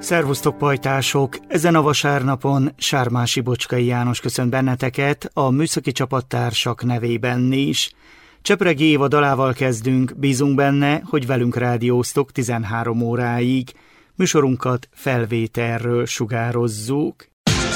Szervusztok, pajtások! Ezen a vasárnapon Sármási Bocskai János köszönt benneteket, a műszaki csapattársak nevében is. Csepregi Éva dalával kezdünk, bízunk benne, hogy velünk rádióztok 13 óráig. Műsorunkat felvételről sugározzuk.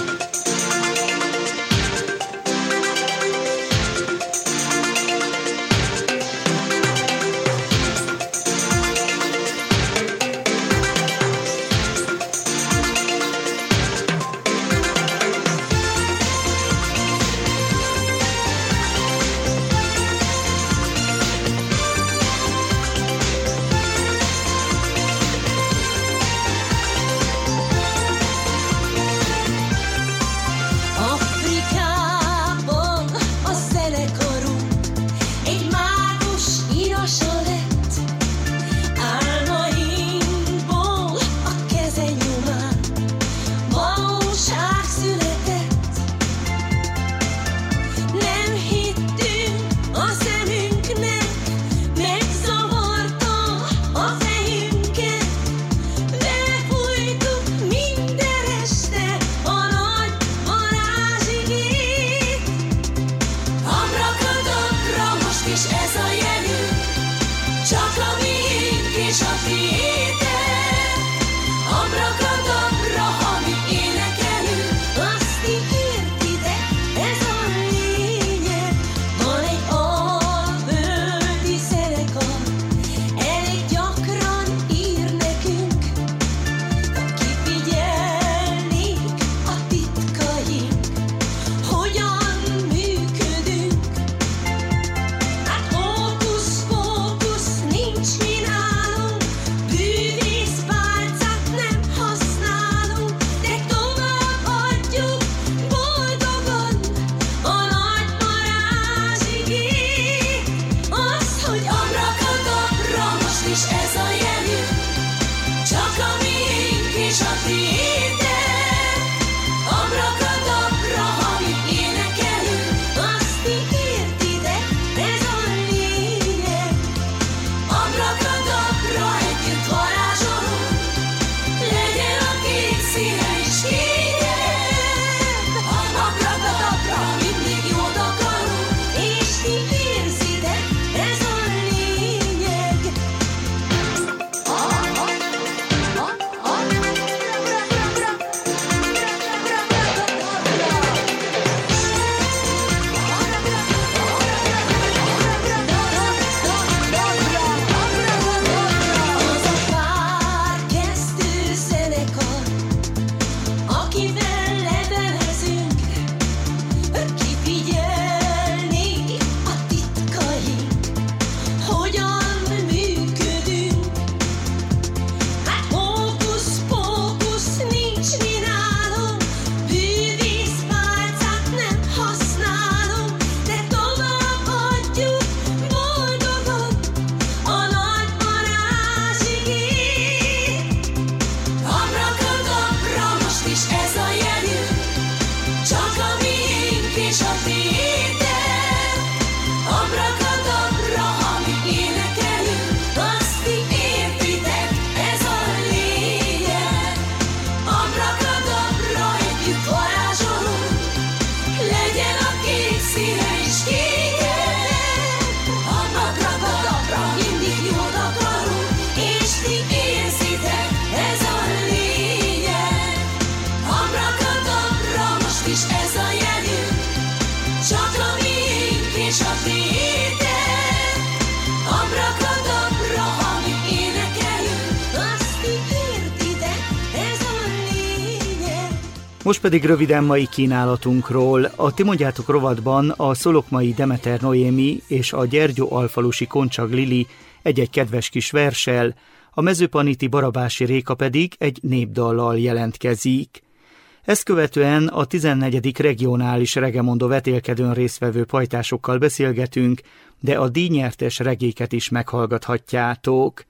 Most pedig röviden mai kínálatunkról. A Ti mondjátok rovatban a szolokmai Demeter Noémi és a Gyergyóalfalusi Koncsag Lili egy-egy kedves kis verssel, a mezőpaniti Barabási Réka pedig egy népdallal jelentkezik. Ezt követően a 14. regionális Regemondó vetélkedőn résztvevő pajtásokkal beszélgetünk, de a díjnyertes regéket is meghallgathatjátok.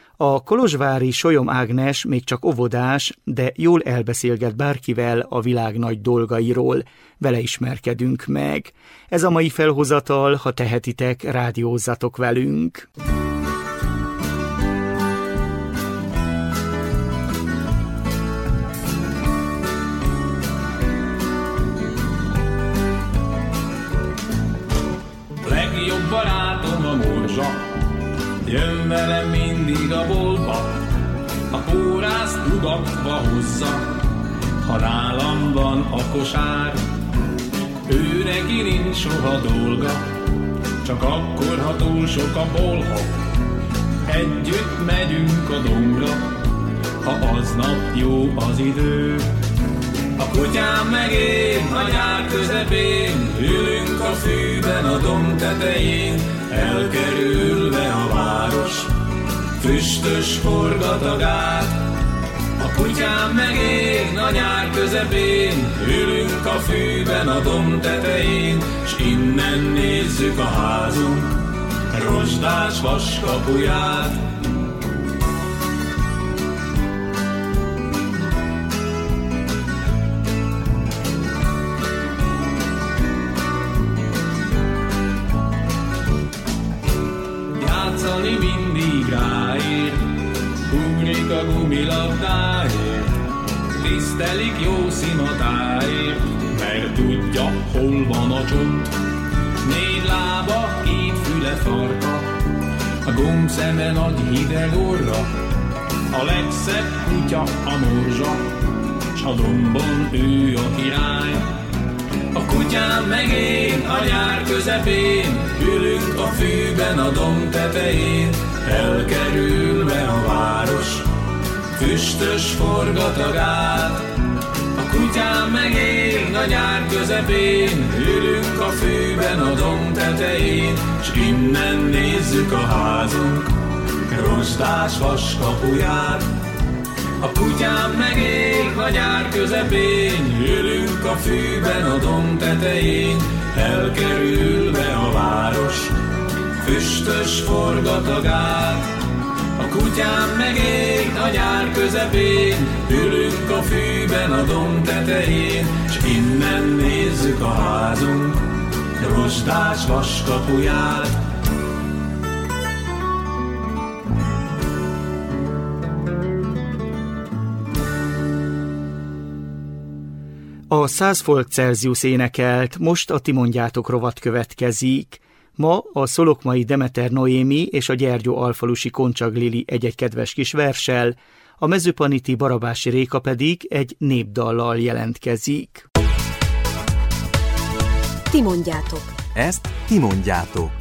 A kolozsvári Solyom Ágnes még csak óvodás, de jól elbeszélget bárkivel a világ nagy dolgairól. Vele ismerkedünk meg. Ez a mai felhozatal, ha tehetitek, rádiózzatok velünk. velem mindig a boltba, a pórázt ugatva hozza. Ha nálam van a kosár, ő neki nincs soha dolga, csak akkor, ha túl sok a bolha, együtt megyünk a dombra, ha aznap jó az idő. A kutyám meg én a nyár közepén, ülünk a fűben a domb tetején, elkerülve a város, füstös forgat a gát. A kutyám meg én a nyár közepén, ülünk a fűben a domb tetején, s innen nézzük a házunk rozsdás vaskapuját. Játszani mindig ráér, ugrik a gumilabdáért, tisztelik jó szimatáért, mert tudja, hol van a csont. 4 lába, 2 füle farka, a gombszeme nagy hideg orra, a legszebb kutya a morzsa, s a dombon ő a király. A kutyám meg én a nyár közepén, ülünk a fűben a domb tetején, elkerülve a város, füstös forgat a gát. A kutyám meg én a nyár közepén, ülünk a fűben a domb tetején, s innen nézzük a házunk rozsdás vaskapuját. A kutyám meg én a nyár közepén, ülünk a fűben a domb tetején, elkerülve a város, füstös forgat a gát. A kutyám meg én a nyár közepén, ülünk a fűben a domb tetején, s innen nézzük a házunk rozsdás vaskapuját. A 100 volt Celsius énekelt Most a ti mondjátok rovat következik. Ma a szolokmai Demeter Noémi és a Gyergyó-alfalusi Koncsag Lili egy-egy kedves kis verssel, a mezőpaniti Barabási Réka pedig egy népdallal jelentkezik. Ti mondjátok. Ezt ti mondjátok.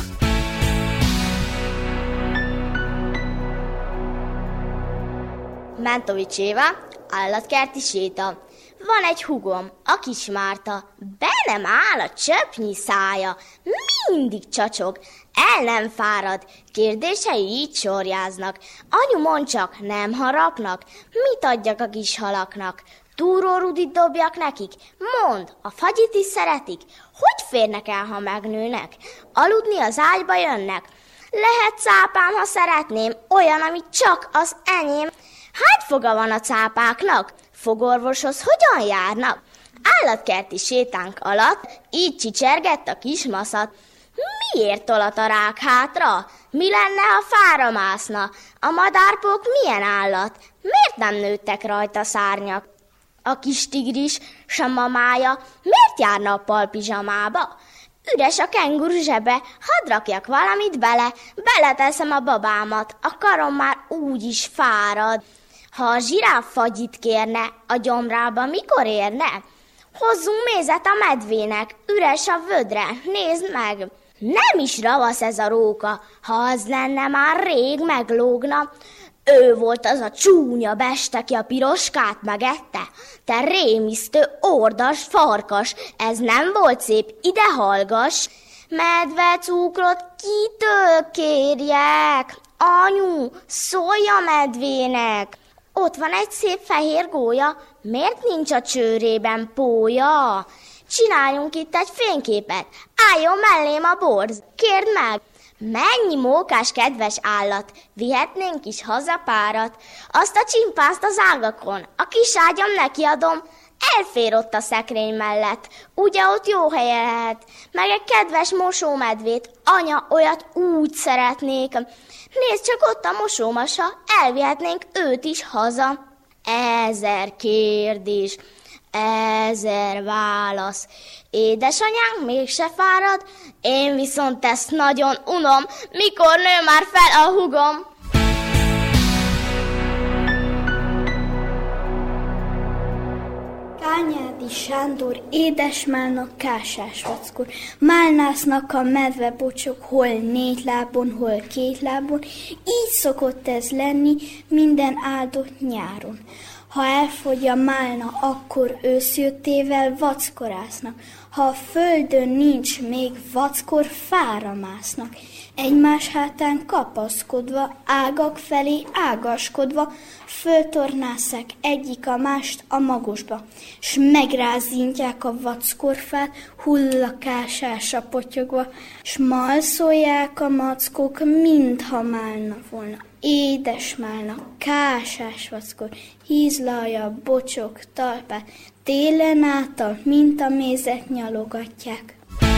Mentovics Éva, állatkerti séta. Van egy húgom, a kis Márta, be nem áll a csöpnyi szája, mindig csacsog, el nem fárad, kérdései így sorjáznak. Anyu, mondd csak, nem harapnak? Mit adjak a kis halaknak? Túrórudit dobjak nekik? Mondd, a fagyit is szeretik? Hogy férnek el, ha megnőnek? Aludni az ágyba jönnek? Lehet cápám, ha szeretném, olyan, ami csak az enyém. Hány foga van a cápáknak? Fogorvoshoz hogyan járnak? Állatkerti sétánk alatt így csicsergett a kis maszat. Miért tolat a rák hátra? Mi lenne, ha fára mászna? A madárpók milyen állat? Miért nem nőttek rajta szárnyak? A kis tigris, s a mamája miért jár nappal pizsamába? Üres a kenguru zsebe, hadd rakjak valamit bele, beleteszem a babámat, a karom már úgy is fárad. Ha a zsiráf fagyit kérne, a gyomrába mikor érne? Hozzunk mézet a medvének, üres a vödre, nézd meg! Nem is ravasz ez a róka, ha az lenne, már rég meglógna. Ő volt az a csúnya beste, ki a piroskát megette. Te rémisztő, ordas farkas, ez nem volt szép, ide hallgass. Medve cukrot kitől kérjek? Anyu, szólj a medvének! Ott van egy szép fehér gólya, miért nincs a csőrében pólya? Csináljunk itt egy fényképet, álljon mellém a borz, kérd meg! Mennyi mókás kedves állat, vihetnénk is haza párat. Azt a csimpászt az ágakon, a kis ágyam nekiadom, elfér ott a szekrény mellett, ugye ott jó helye lehet. Meg egy kedves mosómedvét, anya, olyat úgy szeretnék. Nézd csak, ott a mosómasa, elvihetnénk őt is haza. 1000 kérdés, 1000 válasz. Édesanyánk mégse fárad, én viszont ezt nagyon unom, mikor nő már fel a húgom. Bányádi Sándor, édesmálna kásás vackor. Málnásznak a medvebocsok, hol 4 lábon, hol 2 lábon. Így szokott ez lenni minden áldott nyáron. Ha elfogy a málna, akkor őszjöttével vackorásznak. Ha a földön nincs még vackor, fára másznak. Egymás hátán kapaszkodva, ágak felé ágaskodva, föltornásszák egyik a mást a magosba, s megrázintják a vackorfát, hullakásásra potyogva, s malszolják a mackók, mintha málna volna. Édes málna, kásás vackor, hízlalja, bocsok, talpát, télen által, mint a mézet nyalogatják.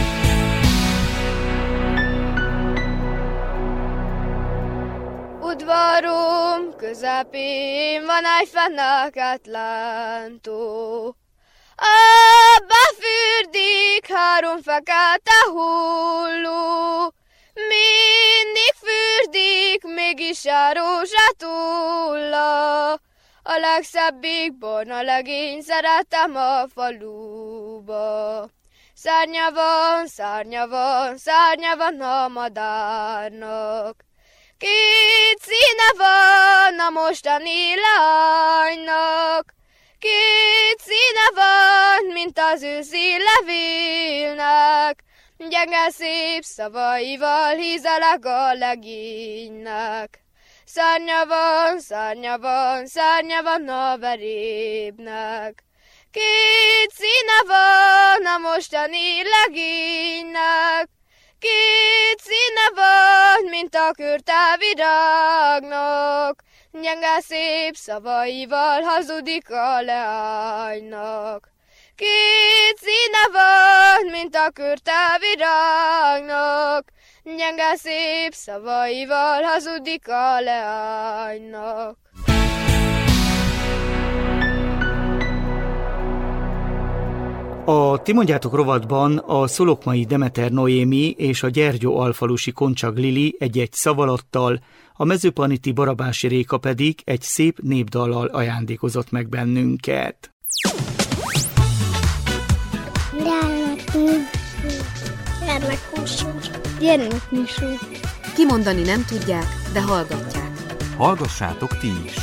Udvarom közepén van egy fenneket lántó. Abba fürdik 3 fekete hulló. Mindig fürdik, mégis a rózsatúlla. A legszebbik barna legény szeretem a faluba. Szárnya van, szárnya van, szárnya van a madárnak. 2 színe van a mostani lánynak. 2 színe van, mint az őszi levélnek. Gyenge szép szavaival hízelek a legénynek. Szárnya van, szárnya van, szárnya van a verébnek. 2 színe van a mostani legénynek. 2 színe van, mint a körte virágnak. Gyenge szép szavaival hazudik a leánynak. 2 színe van, mint a körte virágnak. Gyenge szép szavaival hazudik a leánynak. A Ti mondjátok rovatban a szolokmai Demeter Noémi és a Gyergyó-alfalusi Koncsag Lili egy-egy szavalottal, a mezőpaniti Barabási Réka pedig egy szép népdallal ajándékozott meg bennünket. Gyermekműsor. Kimondani nem tudják, de hallgatják. Hallgassátok ti is!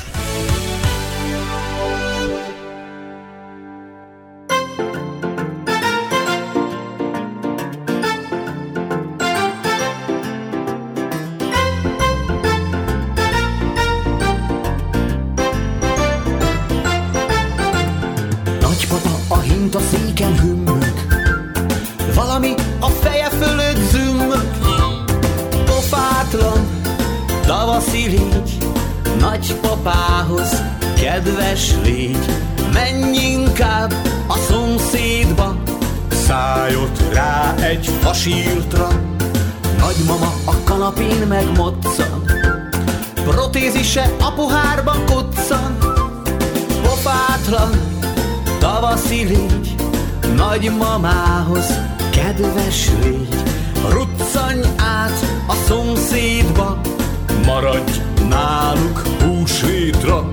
A széken hümmög, valami a feje fölött zümmög. Pofátlan tavaszi légy, nagypapához kedves légy. Menj inkább a szomszédba, szállj rá egy fasírtra. Nagymama a kanapén megmoccan, protézise a pohárban koccan. Pofátlan tavaszi légy, nagymamához kedves légy. Ruccanj át a szomszédba, maradj náluk húsvétra.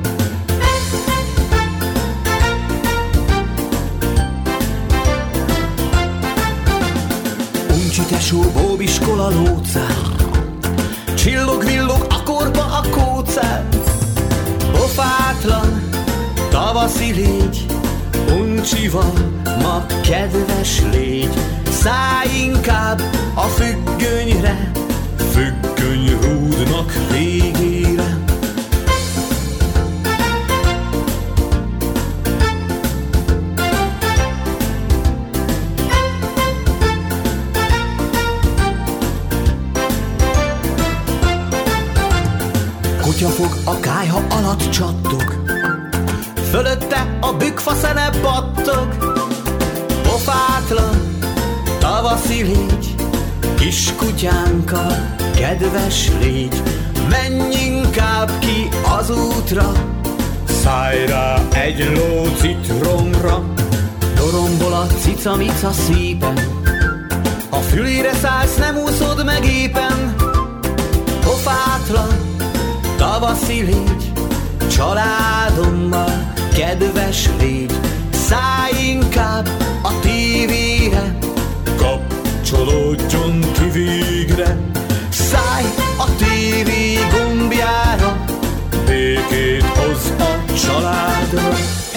Uncsi tesó, bóbiskola lócál, csillog-villog a korba a kócál. Pofátlan tavaszi légy, uncsival ma kedves légy. Szállj inkább a függönyre, függönyrúdnak végére. Kutyafog a kályha alatt csattog, fölötte a bükkfaszene battog. Pofátlan tavaszi légy, kis kutyánkkal kedves légy. Menj inkább ki az útra, szállj rá egy ló citromra. Dorombol a cica-mica szépen, a fülére szállsz, nem úszod meg éppen. Pofátlan tavaszi légy, családommal kedves légy. Szállj inkább a tévére, kapcsolódjon ki végre. szállj a tévé gombjára, Békét hoz a családra.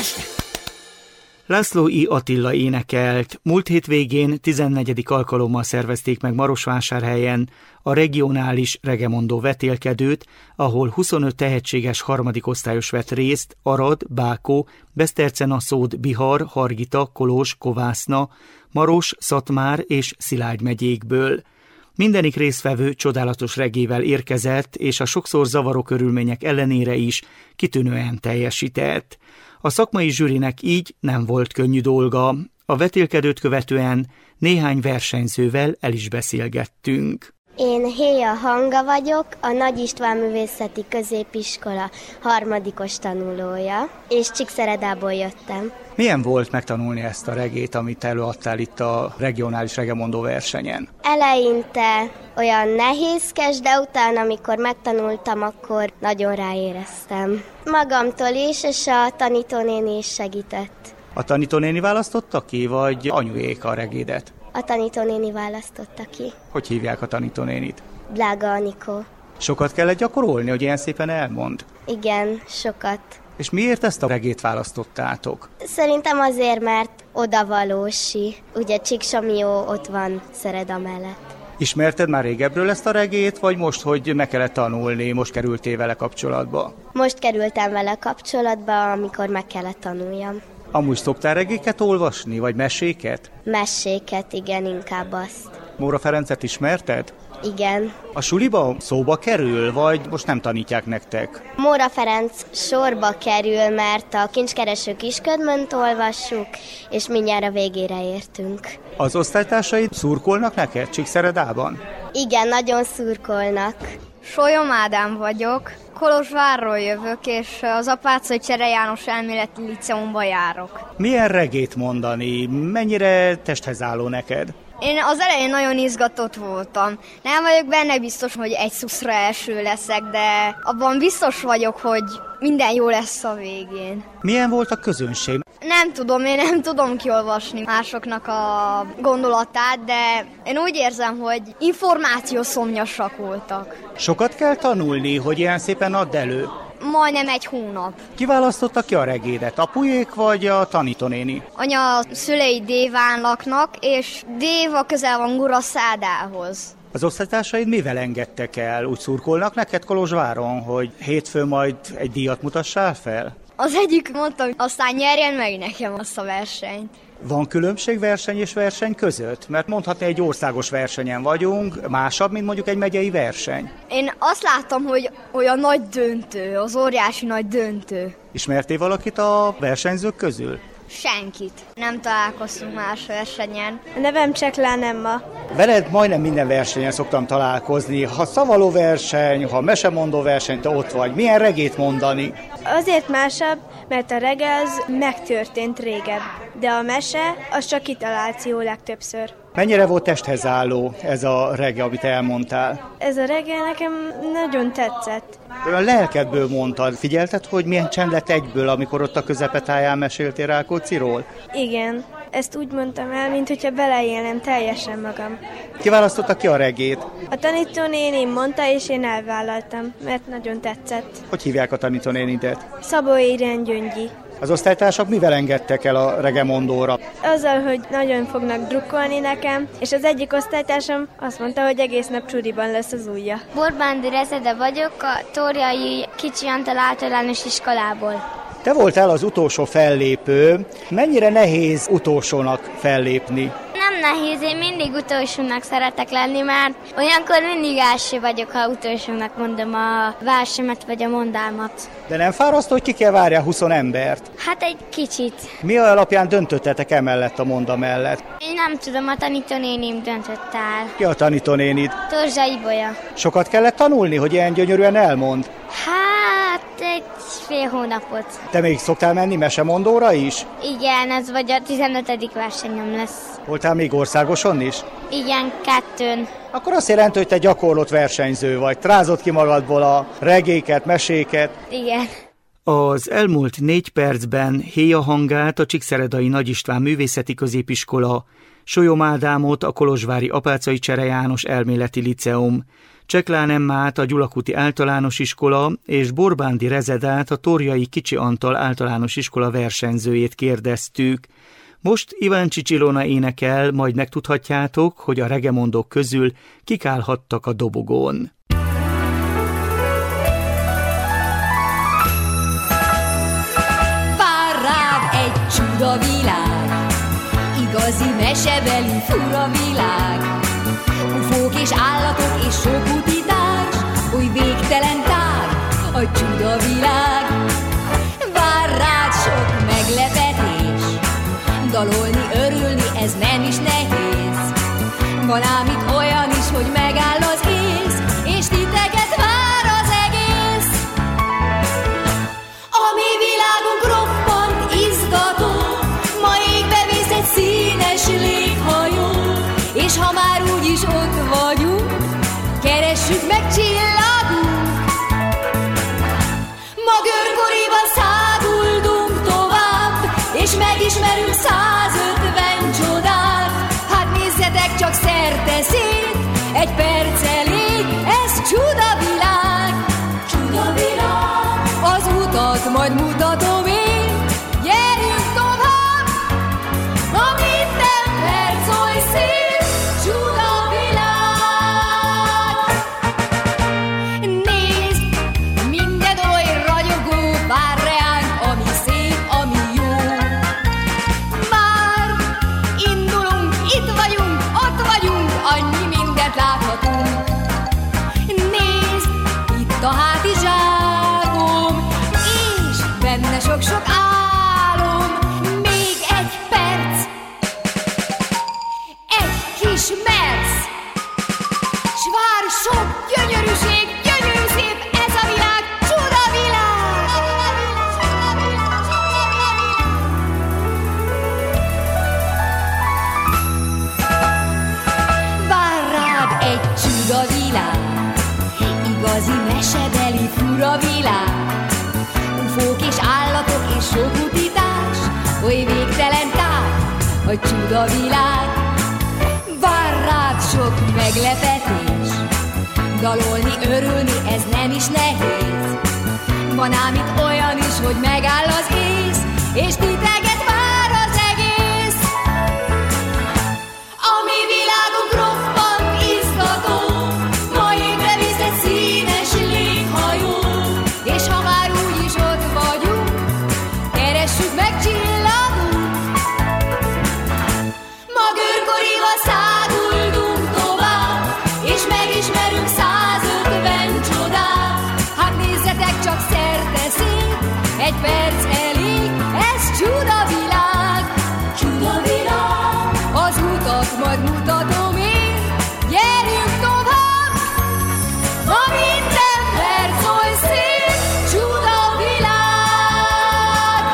László I. Attila énekelt. Múlt hétvégén 14. alkalommal szervezték meg Marosvásárhelyen a regionális regemondó vetélkedőt, ahol 25 tehetséges harmadik osztályos vett részt Arad, Bákó, Beszterce-Naszód, Bihar, Hargita, Kolozs, Kovászna, Maros, Szatmár és Szilágy megyékből. Mindenik résztvevő csodálatos regével érkezett, és a sokszor zavaró körülmények ellenére is kitűnően teljesített. A szakmai zsűrinek így nem volt könnyű dolga. A vetélkedőt követően néhány versenyzővel el is beszélgettünk. Én Héja Hanga vagyok, a Nagy István Művészeti Középiskola harmadikos tanulója, és Csíkszeredából jöttem. Milyen volt megtanulni ezt a regét, amit előadtál itt a regionális regemondó versenyen? Eleinte olyan nehézkes, de utána, amikor megtanultam, akkor nagyon ráéreztem. Magamtól is, és a tanítónéni is segített. A tanítónéni választotta ki, vagy anyujék a regédet? A tanítónéni választotta ki. Hogy hívják a tanítónénit? Blága Anikó. Sokat kellett gyakorolni, hogy ilyen szépen elmond? Igen, sokat. És miért ezt a regét választottátok? Szerintem azért, mert odavalósi. Ugye Csíksamió ott van Szereda mellett. Ismerted már régebbről ezt a regét, vagy most, hogy meg kellett tanulni, most kerültél vele kapcsolatba? Most kerültem vele kapcsolatba, amikor meg kellett tanuljam. Amúgy szoktál regéket olvasni, vagy meséket? Meséket, igen, inkább azt. Móra Ferencet ismerted? Igen. A suliba szóba kerül, vagy most nem tanítják nektek? Móra Ferenc sorba kerül, mert a Kincskereső Kisködmönt olvassuk, és mindjárt a végére értünk. Az osztálytársaid szurkolnak neked Csíkszeredában? Igen, nagyon szurkolnak. Solyom Ádám vagyok, Kolozsvárról jövök, és az Apáczai Csere János Elméleti Liceumba járok. Milyen regét mondani? Mennyire testhez álló neked? Én az elején nagyon izgatott voltam. Nem vagyok benne biztos, hogy egy szuszra első leszek, de abban biztos vagyok, hogy minden jó lesz a végén. Milyen volt a közönség? Nem tudom, én nem tudom kiolvasni másoknak a gondolatát, de én úgy érzem, hogy információszomjasak voltak. Sokat kell tanulni, hogy ilyen szépen add elő? Majdnem egy hónap. Ki választotta ki a regédet? Apujék vagy a tanítónéni? Anya szülei Déván laknak, és Déva közel van Guraszádához. Az osztálytársaid mivel engedtek el? Úgy szurkolnak neked Kolozsváron, hogy hétfőn majd egy díjat mutassál fel? Az egyik mondta, hogy aztán nyerjen meg nekem azt a versenyt. Van különbség verseny és verseny között? Mert mondhatni, egy országos versenyen vagyunk, másabb, mint mondjuk egy megyei verseny. Én azt láttam, hogy olyan nagy döntő, az óriási nagy döntő. Ismertél valakit a versenyzők közül? Senkit. Nem találkoztunk más versenyen. A nevem Cseklán Emma. Veled majdnem minden versenyen szoktam találkozni. Ha szavaló verseny, ha mesemondó verseny, te ott vagy. Milyen regét mondani? Azért másabb, mert a rege az megtörtént régebb, de a mese az csak kitaláció legtöbbször. Mennyire volt testhez álló ez a rege, amit elmondtál? Ez a rege nekem nagyon tetszett. A lelkedből mondtad. Figyelted, hogy milyen csend lett egyből, amikor ott a közepetáján meséltél Rákócziról? Igen, ezt úgy mondtam el, mintha beleélnem teljesen magam. Ki választotta ki a regét? A tanítónéném mondta, és én elvállaltam, mert nagyon tetszett. Hogy hívják a tanítónénidet? Szabó Irén Gyöngyi. Az osztálytársak mivel engedtek el a regemondóra? Azzal, hogy nagyon fognak drukkolni nekem, és az egyik osztálytársam azt mondta, hogy egész nap csuriban lesz az ujja. Borbándi Rezede vagyok, a Tóriai Kicsi Antal általános iskolából. Te voltál az utolsó fellépő. Mennyire nehéz utolsónak fellépni? Nem nehéz, én mindig utolsónak szeretek lenni, mert olyankor mindig első vagyok, ha utolsónak mondom a versemet vagy a mondámat. De nem fárasztó, hogy ki kell várja 20 embert? Hát egy kicsit. Mi alapján döntöttetek emellett a monda mellett? Én nem tudom, a tanítónéném döntött el. Ki a tanítónénid? Torzsa Ibolya. Sokat kellett tanulni, hogy ilyen gyönyörűen elmond? Hát egy fél hónapot. Te még szoktál menni mesemondóra is? Igen, ez vagy a 15. versenyem lesz. Voltál még országoson is? Igen, 2. Akkor azt jelenti, hogy te gyakorlott versenyző vagy. Trázott ki magadból a regéket, meséket. Igen. Az elmúlt 4 percben Héja hangát a Csíkszeredai Nagy István Művészeti Középiskola, Solyom Ádámot a kolozsvári Apáczai Csere János Elméleti Liceum, Cseklán Emmát a Gyulakuti Általános Iskola és Borbándi Rezedát a Torjai Kicsi Antal Általános Iskola versenyzőjét kérdeztük. Most Iváncsics Ilona énekel, majd megtudhatjátok, hogy a regemondók közül kik állhattak a dobogón. Vár rád egy csuda világ, igazi mesebeli fura világ, ufók és állatok és sok utitás, oly végtelen tár a csuda világ. Vár rád sok meglepetés, dalolni, örülni, ez nem is nehéz. Van ám itt olyan is, hogy megáll az ész, és titeket vár az egész. A mi világunk roppant izgató, ma égbe vész egy színes léghajó, és ha már úgyis ott vagyunk, keressük meg csillagunk. Ma görkoriban száguldunk tovább, és megismerünk 150 csodát. Hát nézzetek csak szerte szét, egy perc elég, ez csudavilág. Csudavilág. Az utat majd mutatom én, gyerünk tovább, ma minden perc oly szép, csudavilág. Nézd, minden oly ragyogó, vár reánk, ami szép, ami jó. Már indulunk, itt vagyunk, ott vagyunk, annyi mindent láthatunk. Nézd, itt a hátizsákom, és benne sok-sok álom. Még egy perc, egy kis merc, s vár sok gyönyörűség, gyönyörű szép ez a világ, csudavilág! Vár rád egy csudavilág, igazi mesebeli fura világ, ufók és állatok és sok utitás, oly végtelen tár a csudavilág. Vár rád sok meglepetés, dalolni, örülni, ez nem is nehéz. Van ám itt olyan is, hogy megáll az ész, és titeket vár az egész. A mi világunk roppant izgató, ma égbe visz egy színes léghajó, és ha már úgyis ott vagyunk, keressük meg csillagunk. Ma görkorival száguldunk tovább, és megismerünk 150 csodát. Hát nézzetek csak szerte szét, egy perc elég, ez csudavilág. Csudavilág. Az utat majd mutatom én, gyerünk tovább, ma minden perc oly szép, csudavilág.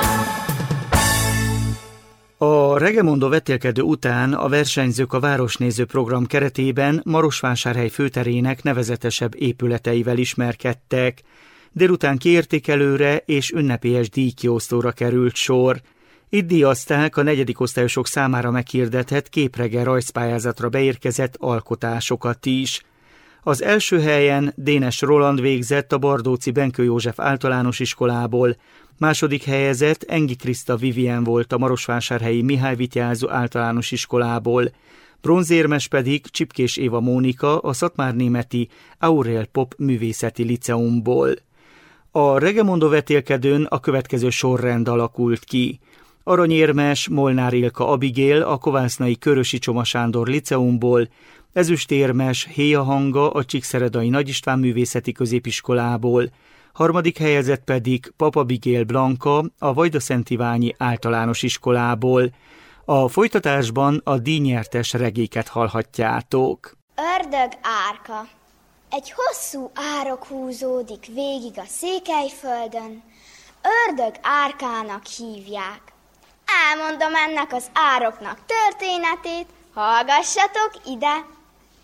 A regemondó vetélkedő után a versenyzők a Városnéző program keretében Marosvásárhely főterének nevezetesebb épületeivel ismerkedtek. Délután kiértékelőre és ünnepélyes díjkiosztóra került sor. Itt díjazták a 4. osztályosok számára meghirdetett képregge rajzpályázatra beérkezett alkotásokat is. Az első helyen Dénes Roland végzett a Bardóci Benkő József Általános Iskolából, második helyezett Engi Kriszta Vivien volt a marosvásárhelyi Mihály Vityázó Általános Iskolából, bronzérmes pedig Csipkés Éva Mónika a szatmárnémeti Aurel Pop Művészeti Liceumból. A regemondó vetélkedőn a következő sorrend alakult ki. Aranyérmes Molnár Ilka Abigail a kovásznai Körösi Csoma Sándor Liceumból, ezüstérmes Héja Hanga a Csíkszeredai Nagy István Művészeti Középiskolából, harmadik helyezett pedig Pap Abigail Blanka a Vajdaszántiványi Általános Iskolából. A folytatásban a díjnyertes regéket hallhatjátok. Ördög árka. Egy hosszú árok húzódik végig a Székelyföldön, ördög árkának hívják. Elmondom ennek az ároknak történetét, hallgassatok ide!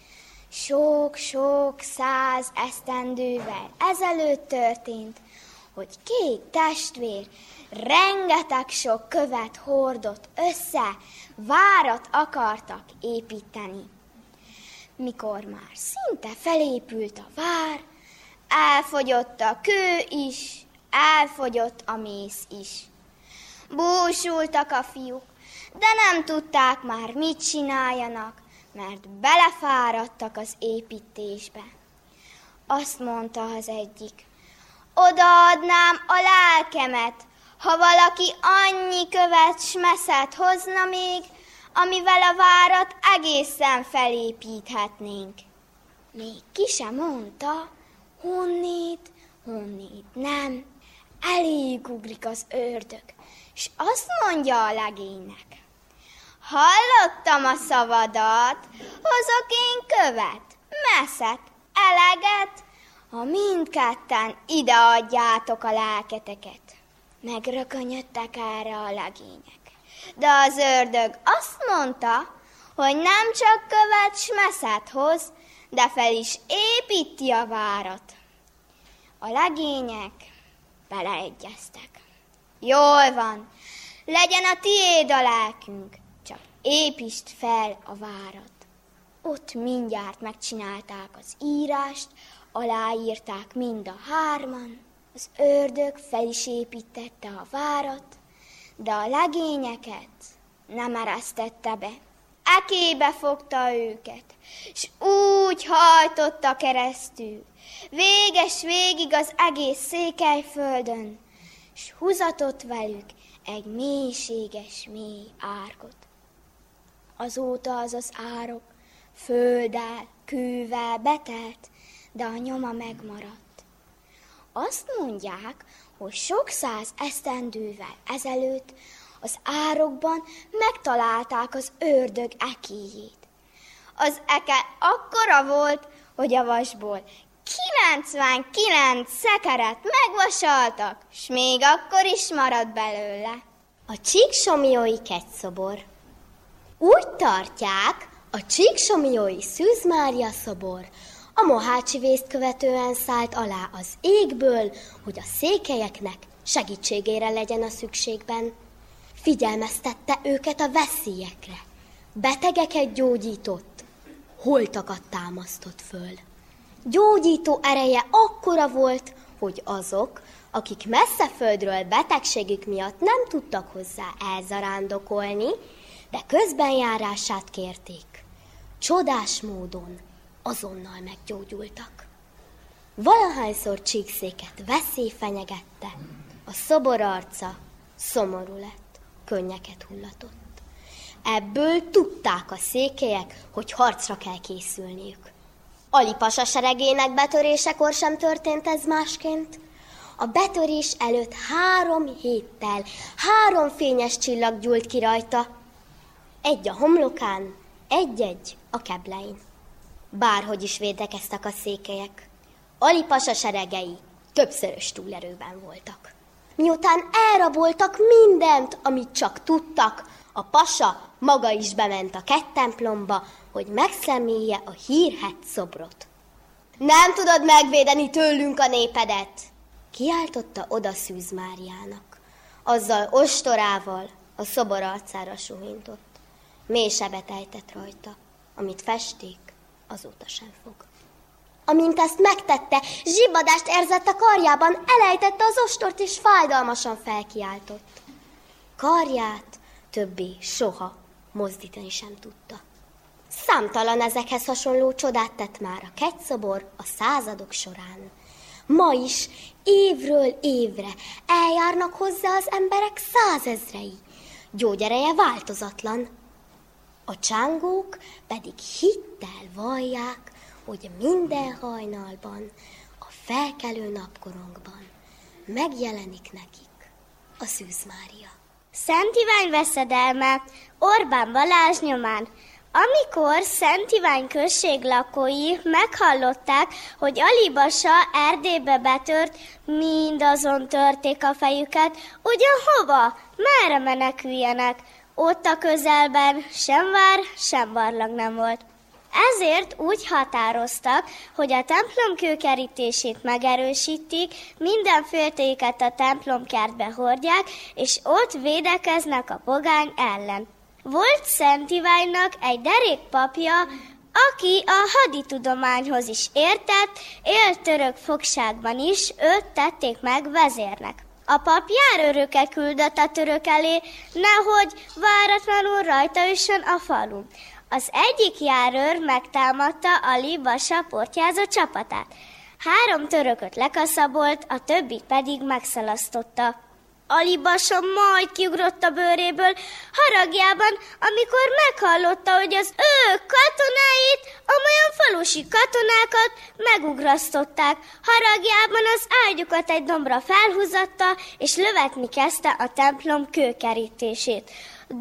Sok-sok 100 esztendővel ezelőtt történt, hogy 2 testvér rengeteg sok követ hordott össze, várat akartak építeni. Mikor már szinte felépült a vár, elfogyott a kő is, elfogyott a mész is. Búsultak a fiúk, de nem tudták már, mit csináljanak, mert belefáradtak az építésbe. Azt mondta az egyik: odaadnám a lelkemet, ha valaki annyi követ s meszet hozna még, amivel a várat egészen felépíthetnénk. Még ki sem mondta, honnét nem, elég ugrik az ördög, s azt mondja a legénynek: hallottam a szavadat, hozok én követ, meszet, eleget, ha mindketten ideadjátok a lelketeket. Megrökönyödtek erre a legények. De az ördög azt mondta, hogy nem csak követ s meszet hoz, de fel is építi a várat. A legények beleegyeztek. Jól van, legyen a tiéd a lelkünk, csak építsd fel a várat. Ott mindjárt megcsinálták az írást, aláírták mind a 3-an, az ördög fel is építette a várat, de a legényeket nem eresztette be. Ekébe fogta őket, s úgy hajtotta keresztül, véges végig az egész Székelyföldön, s húzatott velük egy mélységes mély árkot. Azóta az az árok földdel, kővel betelt, de a nyoma megmaradt. Azt mondják, hogy sok 100 esztendővel ezelőtt az árokban megtalálták az ördög ekéjét. Az eke akkora volt, hogy a vasból 99 szekeret megvasaltak, s még akkor is maradt belőle. A Csíksomlyói kegyszobor. Úgy tartják, a Csíksomlyói Szűz Mária szobor a mohácsi vészt követően szállt alá az égből, hogy a székelyeknek segítségére legyen a szükségben. Figyelmeztette őket a veszélyekre, betegeket gyógyított, holtakat támasztott föl. Gyógyító ereje akkora volt, hogy azok, akik messze földről betegségük miatt nem tudtak hozzá elzarándokolni, de közbenjárását kérték, csodás módon azonnal meggyógyultak. Valahányszor Csíkszéket veszély fenyegette, a szobor arca szomorú lett, könnyeket hullatott. Ebből tudták a székelyek, hogy harcra kell készülniük. Alipasa seregének betörésekor sem történt ez másként. A betörés előtt 3 héttel 3 fényes csillag gyúlt ki rajta. Egy a homlokán, egy-egy a keblein. Bárhogy is védekeztek a székelyek, Alipasa seregei többszörös túlerőben voltak. Miután elraboltak mindent, amit csak tudtak, a pasa maga is bement a kettemplomba, hogy megszemélje a hírhedt szobrot. Nem tudod megvédeni tőlünk a népedet, kiáltotta oda Szűz Máriának. Azzal ostorával a szobor arcára suhintott. Mély sebet ejtett rajta, amit festék, azóta sem fog. Amint ezt megtette, zsibbadást érzett a karjában, elejtette az ostort és fájdalmasan felkiáltott. Karját többé soha mozdítani sem tudta. Számtalan ezekhez hasonló csodát tett már a kegyszobor a századok során. Ma is évről évre eljárnak hozzá az emberek 100 000-ei. Gyógyereje változatlan. A csángók pedig hittel vallják, hogy minden hajnalban, a felkelő napkorongban megjelenik nekik a Szűz Mária. Szent Ivány veszedelme Orbán Balázs nyomán. Amikor Szent Ivány község lakói meghallották, hogy Alibasa Erdélybe betört, mindazon törték a fejüket, ugyan hova, merre meneküljenek. Ott a közelben sem vár, sem barlang nem volt. Ezért úgy határoztak, hogy a templom kőkerítését megerősítik, minden féltéket a templomkertbe hordják, és ott védekeznek a pogány ellen. Volt Szent Iványnak egy derék papja, aki a haditudományhoz is értett, élt török fogságban is, őt tették meg vezérnek. A pap járőröket küldött a török elé, nehogy váratlanul rajta üssön a falun. Az egyik járőr megtámadta Ali Basa portyázó csapatát. 3 törököt lekaszabolt, a többit pedig megszalasztotta. Ali Basa majd kiugrott a bőréből, haragjában, amikor meghallotta, hogy az ő katonáit, amolyan falusi katonákat megugrasztották. Haragjában az ágyukat egy dombra felhúzatta, és lövetni kezdte a templom kőkerítését.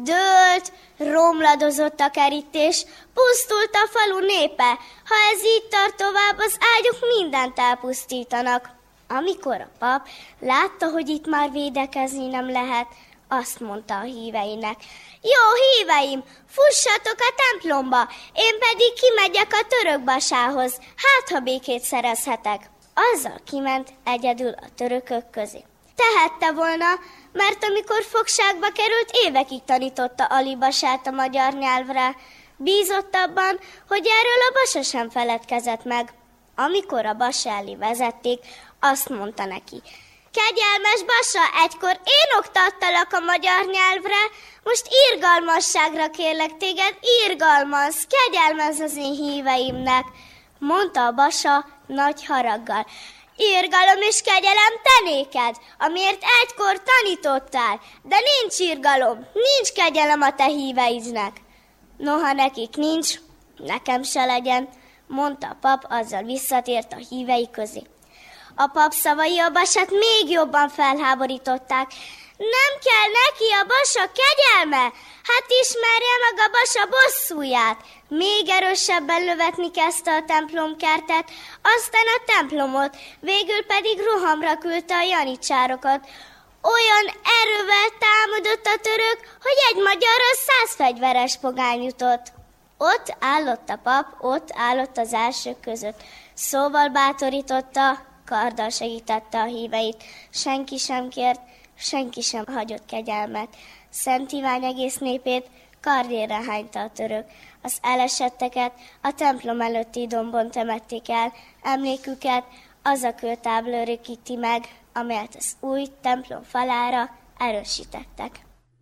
Dőlt, romladozott a kerítés, pusztult a falu népe. Ha ez így tart tovább, az ágyuk mindent elpusztítanak. Amikor a pap látta, hogy itt már védekezni nem lehet, azt mondta a híveinek: jó híveim, fussatok a templomba, én pedig kimegyek a török basához, hát ha békét szerezhetek. Azzal kiment egyedül a törökök közé. Tehette volna, mert amikor fogságba került, évekig tanította Ali Basát a magyar nyelvre. Bízott abban, hogy erről a basa sem feledkezett meg. Amikor a basa elé vezették, azt mondta neki: kegyelmes basa, egykor én oktattalak a magyar nyelvre, most irgalmasságra kérlek téged, irgalmazz, kegyelmezz az én híveimnek, mondta a basa nagy haraggal. Irgalom és kegyelem te néked, amiért egykor tanítottál, de nincs irgalom, nincs kegyelem a te híveidnek. Noha nekik nincs, nekem se legyen, mondta a pap, azzal visszatért a hívei közé. A pap szavai a basát még jobban felháborították. Nem kell neki a basa kegyelme, hát ismerje meg a basa bosszúját. Még erősebben lövetni kezdte a templomkertet, aztán a templomot, végül pedig rohamra küldte a janitsárokat. Olyan erővel támadott a török, hogy egy magyarra 100 fegyveres pogány jutott. Ott állott a pap, ott állott az elsők között. Szóval bátorította, karddal segítette a híveit. Senki sem kért, senki sem hagyott kegyelmet. Szent Ivány egész népét kardjára hányta a török. Az elesetteket a templom előtti dombon temették el, emléküket az a kőtábla örökíti meg, amelyet az új templom falára erősítettek.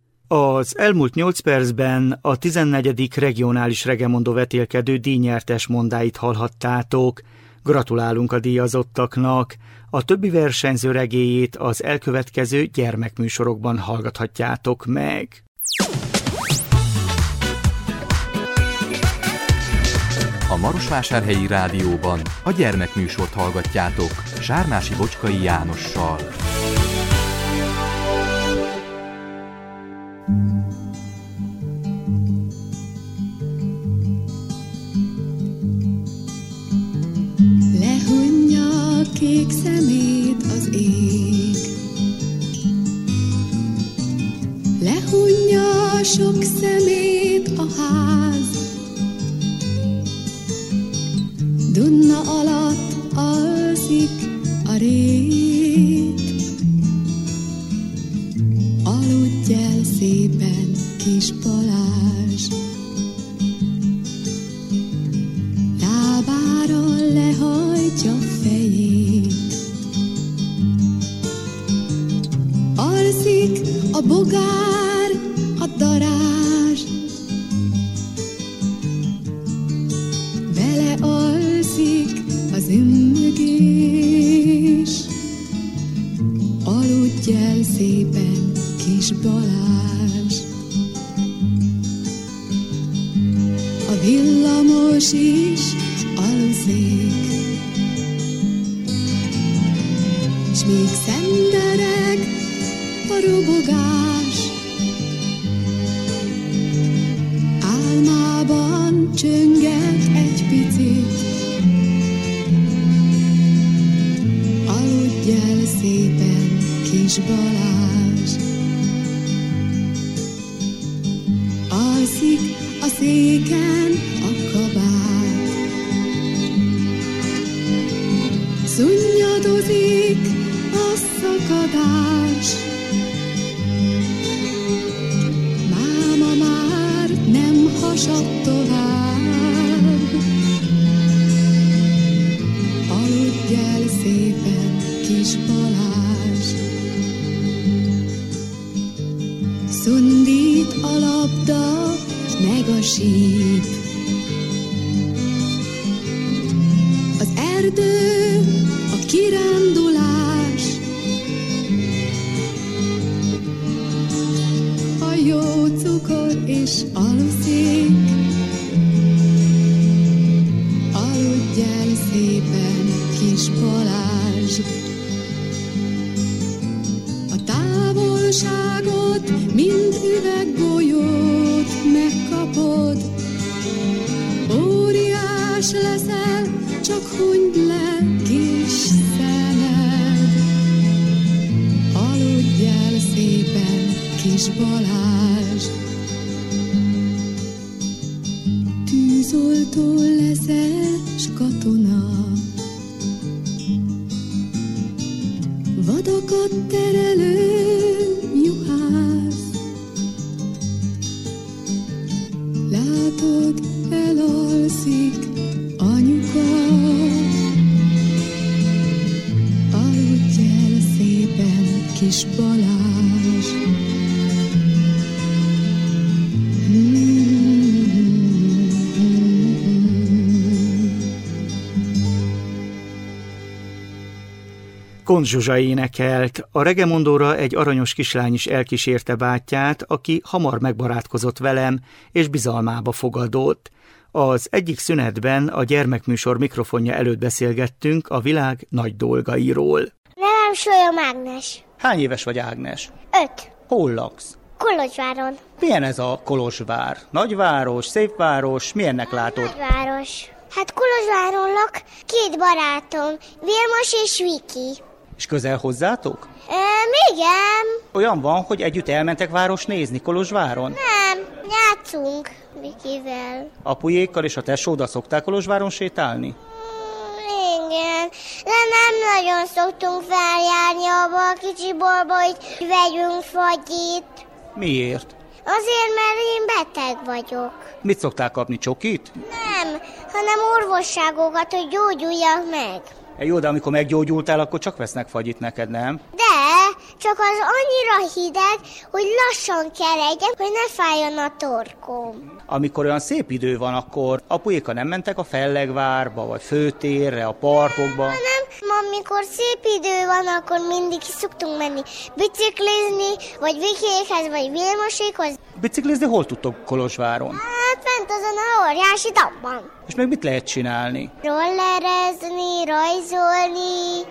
Az elmúlt 8 percben a 14. regionális regemondó vetélkedő díjnyertes mondáit hallhattátok. Gratulálunk a díjazottaknak! A többi versenyző regéjét az elkövetkező gyermekműsorokban hallgathatjátok meg. A Marosvásárhelyi Rádióban a gyermekműsort hallgatjátok Sármási Bocskai Jánossal. Lehunja a kék szemét az ég, lehunja a sok szemét a ház, Dunna alatt alszik a rét. Aludj el szépen, kis Balázs, lábára lehajtja fejét. Alszik a bogár, a darázs, belealszik az ümmögés. Aludj el szépen, kis Balázs. A villamos is aluszik, s még szendereg a robogás. Álmában csönget egy picit, aludj el szépen, kis Balázs. Alszik a széken a kabát, Húzódik a szakadás, máma már nem hasad tovább. Aludj el szépen, kis Balázs. Szundít a labda, meg a síp. Az erdő, a kirándulás, a jó cukor és aluszék. Aludj el szépen, kis Balázs. A távolságot, mint üveggolyót megkapod. Óriás leszel, csak hunyd le, kis szemed. Aludj el szépen, kis Balázs. Tűzoltó leszel, s katona. Vadakat terelő juhász. Látod, elalszik anyuka. Aludj el szépen, kis Balázs. Kont Zsuzsa énekelt. A regemondóra egy aranyos kislány is elkísérte bátyját, aki hamar megbarátkozott velem, és bizalmába fogadott. Az egyik szünetben a gyermekműsor mikrofonja előtt beszélgettünk a világ nagy dolgairól. Nevem Sólyom Ágnes. Hány éves vagy, Ágnes? 5. Hol laksz? Kolozsváron. Milyen ez a Kolozsvár? Nagyváros, szép város, milyennek látod? Nagyváros. Hát Kolozsváron lak 2 barátom, Vilmos és Viki. És közel hozzátok? Igen. Olyan van, hogy együtt elmentek város nézni Kolozsváron? Nem, játszunk Vikivel. Apujékkal és a tesóddal szoktál Kolozsváron sétálni? Igen, de nem nagyon szoktunk feljárni abba a kicsi boltba, hogy vegyünk fagyit. Miért? Azért, mert én beteg vagyok. Mit szoktál kapni, csokit? Nem, hanem orvosságokat, hogy gyógyuljak meg. Jó, de amikor meggyógyultál, akkor csak vesznek fagyit neked, nem? De, csak az annyira hideg, hogy lassan keregjen, hogy ne fájjon a torkom. Amikor olyan szép idő van, akkor apujékkal nem mentek a Fellegvárba, vagy Főtérre, a parkokba? Nem, amikor szép idő van, akkor mindig ki szoktunk menni biciklizni, vagy Vikiékhez, vagy Vilmosékhoz. Biciklizni hol tudtok Kolozsváron? Hát fent azon a óriási dabban. És meg mit lehet csinálni? Rollerezni, rajzolni,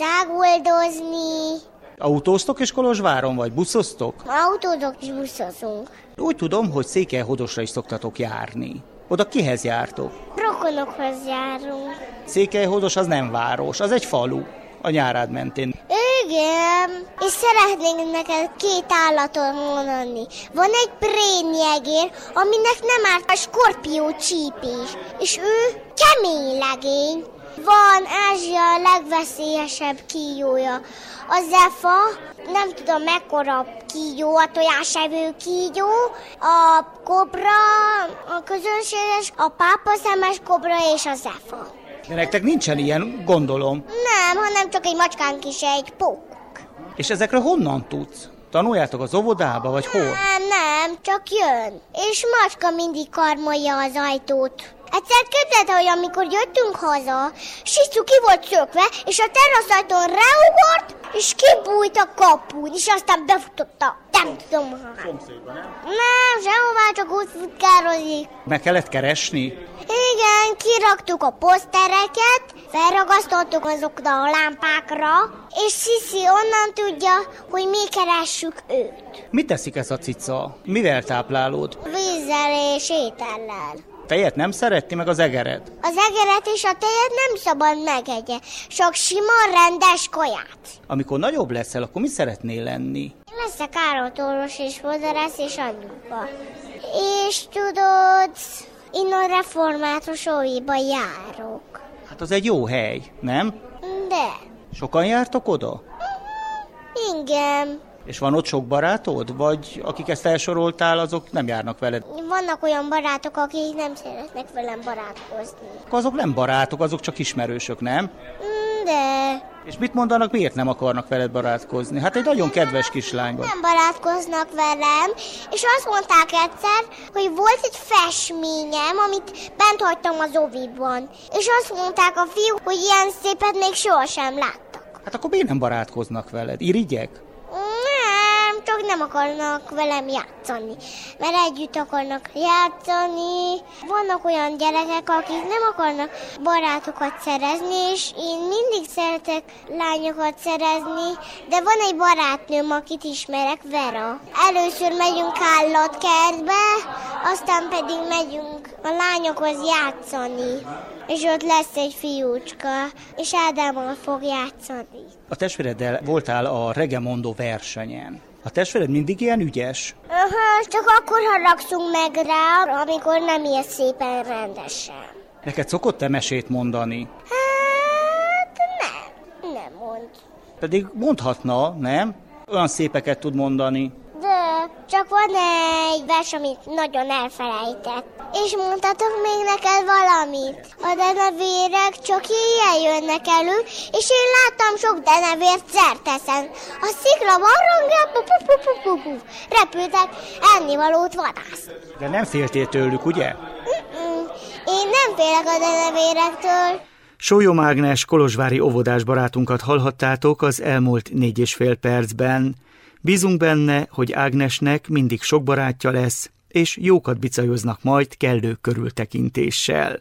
száguldozni. Autóztok és Kolozsváron, vagy buszoztok? Autózok és buszozunk. Úgy tudom, hogy Székelyhódosra is szoktatok járni. Oda kihez jártok? Rokonokhoz járunk. Székelyhódos az nem város, az egy falu, a Nyárád mentén. Igen, és szeretnénk neked 2 állatot mondani. Van egy prémjegér, aminek nem árt a skorpió csípés, és ő kemény legény. Van Ázsia legveszélyesebb kígyója. A zefa, nem tudom mekkora kígyó, a tojásevő kígyó, a kobra, a közönséges, a pápaszemes kobra és a zefa. De nektek nincsen ilyen, gondolom. Nem, hanem csak egy macskánk is, egy pókok. És ezekre honnan tudsz? Tanuljátok az óvodába, vagy hol? Nem, csak jön. És macska mindig karmolja az ajtót. Egyszer képzelte, hogy amikor jöttünk haza, Sicu ki volt szökve, és a teraszajtón reugott, és kibújt a kapun, és aztán befutotta. Nem tudom már. Szomszédban, nem? Nem, sehová, csak úgy futkározik. Meg kellett keresni? Igen, kiraktuk a posztereket, felragasztottuk azokra a lámpákra, és Sisi onnan tudja, hogy mi keressük őt. Mit teszik ez a cica? Mivel táplálod? Vízzel és étellel. Tejet nem szereti, meg az egeret? Az egeret és a tejet nem szabad megegye, csak sima, rendes kaját. Amikor nagyobb leszel, akkor mi szeretnél lenni? Leszek állatorvos és fodrász és anyuka. És tudod, én a református óviba járok. Hát az egy jó hely, nem? De. Sokan jártok oda? Igen. És van ott sok barátod? Vagy akik ezt felsoroltál, azok nem járnak veled? Vannak olyan barátok, akik nem szeretnek velem barátkozni. Azok nem barátok, azok csak ismerősök, nem? De... És mit mondanak, miért nem akarnak veled barátkozni? Hát egy nagyon kedves kislány vagy. Nem barátkoznak velem, és azt mondták egyszer, hogy volt egy festményem, amit bent hagytam az oviban. És azt mondták a fiúk, hogy ilyen szépet még sohasem láttak. Hát akkor miért nem barátkoznak veled? Irigyek? Nem, csak nem akarnak velem játszani, mert együtt akarnak játszani. Vannak olyan gyerekek, akik nem akarnak barátokat szerezni, és én mindig szeretek lányokat szerezni, de van egy barátnőm, akit ismerek, Vera. Először megyünk állatkertbe, aztán pedig megyünk a lányokhoz játszani, és ott lesz egy fiúcska, és Ádámmal fog játszani. A testvéreddel voltál a regemondó versenyen. A testvéred mindig ilyen ügyes? Csak akkor haragszunk meg rá, amikor nem ilyen szépen rendesen. Neked szokott-e mesét mondani? Hát nem mond. Pedig mondhatna, nem? Olyan szépeket tud mondani. De csak van egy vers, amit nagyon elfelejtett. És mondhatok még neked valamit. A denevérek csak éjjel jönnek elő, és én láttam sok denevért szerteszen. A szikla barlangába repültek ennivalót vadászni. De nem féltél tőlük, ugye? Én nem félek a denevérektől. Sólyom Ágnes kolozsvári óvodás barátunkat hallhattátok az elmúlt 4,5 percben. Bízunk benne, hogy Ágnesnek mindig sok barátja lesz, és jókat bicajoznak majd kellő körültekintéssel.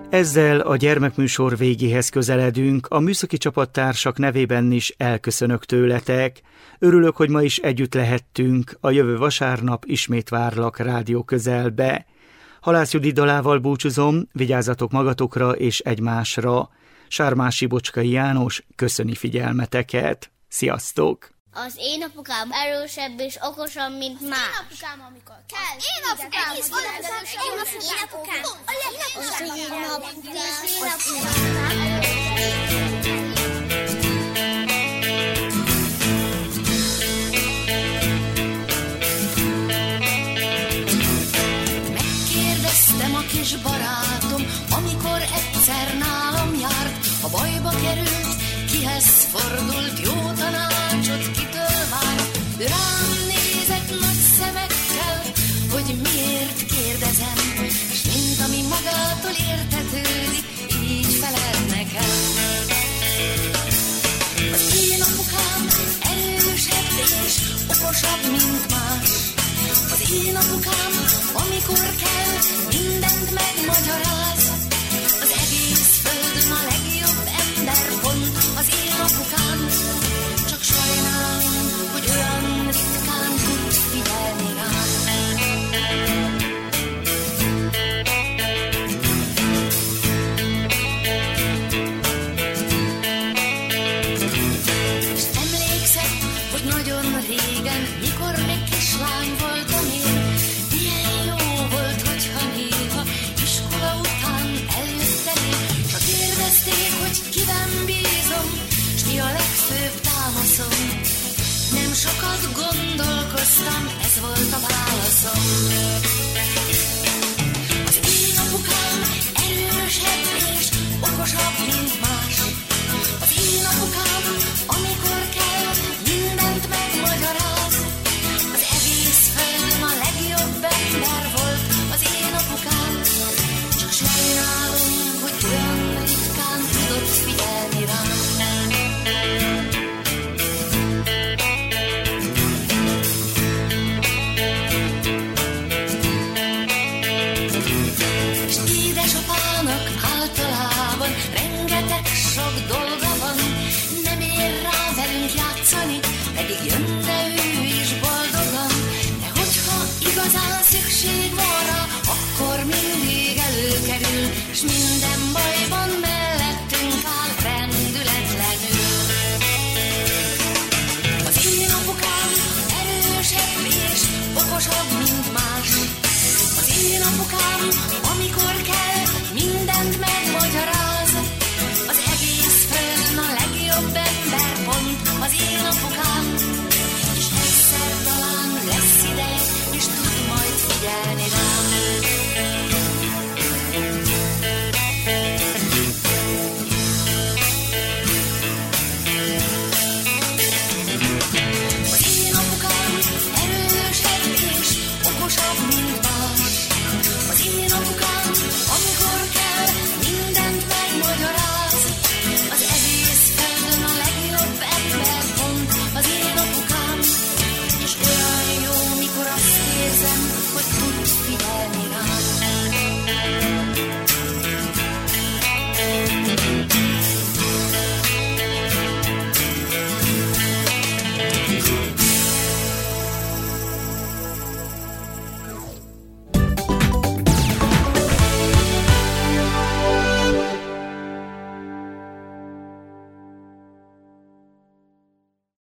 Ezzel a gyermekműsor végéhez közeledünk, a műszaki csapattársak nevében is elköszönök tőletek. Örülök, hogy ma is együtt lehettünk, a jövő vasárnap ismét várlak rádió közelbe. Halász Judit dalával búcsúzom, vigyázzatok magatokra és egymásra. Sármási Bocskai János köszöni figyelmeteket. Sziasztok! Az én apukám erősebb és okosabb, mint más. Az én apukám, amikor kell. Én apukám, az én apukám. Az én apukám. Megkérdeztem a kis barátom, amikor egyszer nálam járt, ha bajba került, kihez fordult, jó tanácsot kitől várt. Ő rám nézett nagy szemekkel, hogy miért kérdezem, s mint ami magától értetődik, így felelt nekem. Az én apukám erősebb és okosabb, mint más. Az én apukám, amikor kell, mindent megmagyaráz. Az egész földön a legjobb ember pont az én apukám. Csak sajnálom, hogy olyan ritkán tud figyelni rám. És emlékszem, hogy nagyon régen, mikor még kislány voltam én, milyen jó volt, hogyha néha iskola után eljöttem én, s kérdezték, hogy kiben bízom, s mi a legfőbb támaszom. Nem sokat gondolkoztam, ez volt a válaszom. Az én apukám erősebb és okosabb, mint más. Az én apukám, amikor kell, mindent megmagyaráz. Az egész földön a legjobb ember volt az én apukám. Csak sajnálom, hogy olyan ritkán tudott figyelni rám. És édesapának általában rengeteg sok dolga van, nem ér rá velünk játszani, pedig jönne ő is boldogan. De hogyha igazán szükség van rá, akkor mindig előkerül, s minden bajban mellettünk áll rendületlenül. Az én apukám erősebb és okosabb, mint más. Az én apukám, amikor kell, mindent megmagyaráz. Az egész földön a legjobb ember pont az én apukám. És egyszer talán lesz ideje, és tud majd figyelni rá.